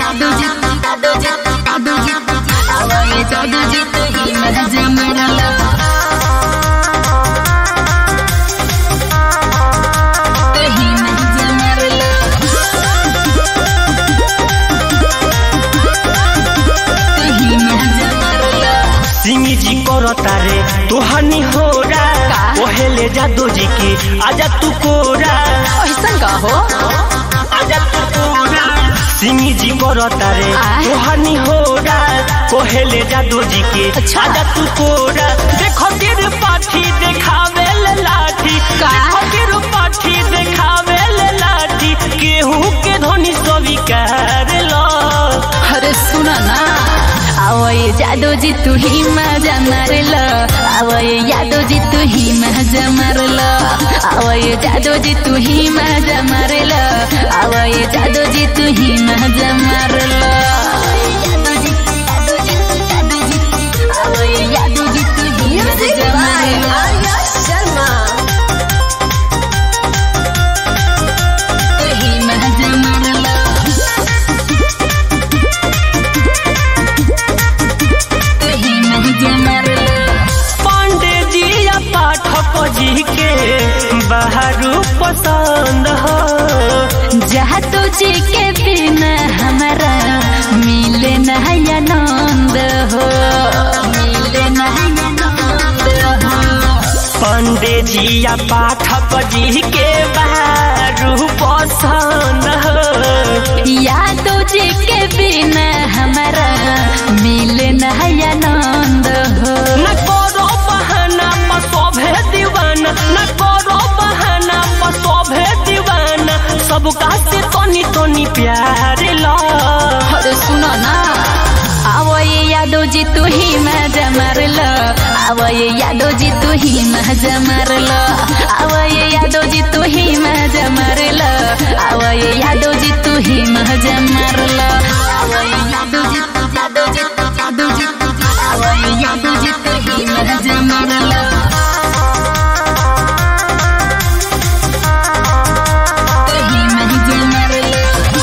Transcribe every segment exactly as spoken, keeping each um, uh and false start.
जादू जी जादू जी जादू जी आवाए जादू जी तू ही मजा मारला तू ही मजा मारला तू ही मजा मारला सिंगी जी करता रे तोहनी होरा ओहेले जादू जी की आजा तू कोरा ऐसा का हो आजा तू कोरा सिंगी जी करता रे तोहनी होरा ओहेले जादू जी की आजा तू कोरा देखो तेरे पाठी देखावे ले लाठी देखो तेरे पाठी देखावे ले लाठी केहू के धोनी स्वीकार लो अरे सुना ना आवए जादू जी तू ही मजा मारला आवए जादू जी तू ही मजा मारला आवए जादू जी तू ही मजा मारला आवए जादू जी तू ही मजा मारला जादू जी जादू जी जादू जी आवए जादू जी तू ही मजा मारला शर्मा तू ही मजा मारला पांडे जी या पाठक जी के बाहरू पसंद हो जादू जी के बिना हमारा मिले नहीं आनंद हो मिले नहीं आनंद हो पांडे जी या पाठक जी के बाहरू पसंद हो जादू जी के बिना हमारा मिले नहीं आनंद हो न करो बहाना पसोभे दीवाना न करो बहाना पसोभे दीवाना सबका से तोनी तोनी प्यार लो अरे सुनो ना आवए यादव जी तू ही मजा मारला आवए यादव जी तू ही मजा मारला आवए यादव जी तू ही मजा मारला आवए यादव जी तू ही मजा मारला आवए यादव जी यादव जी यादव जी आवए यादव जी तू ही मजा मारला तू ही मजा मारला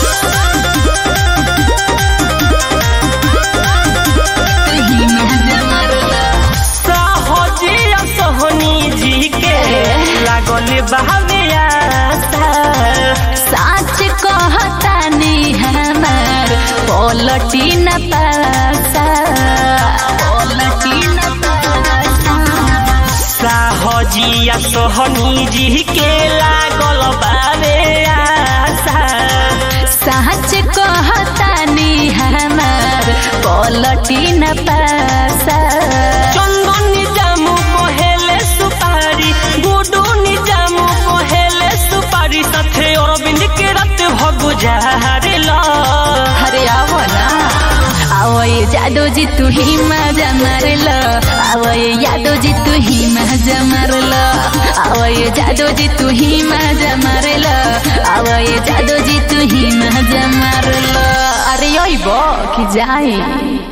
सोहनी जी के लागल बहावे आशा साच कहतानी हमार पलटी न पासा पलटी न पासा साहजिया सोहनी जी के लागल बावे आशा साच कहतानी हमार पलटी न पासा चंदन जामू कोहेले सुपारी गुडू निजामू कोहेले सुपारी साथे अरविंद के रात भगुजारे लो अरे आवो ना आवए जादू जी तू ही मजा मारला आवए यादव जी तू ही मजा मारला आवए जादू जी तू ही मजा मारला आवए जादू जी तू ही मजा मारला अरे योई बो कि जाए।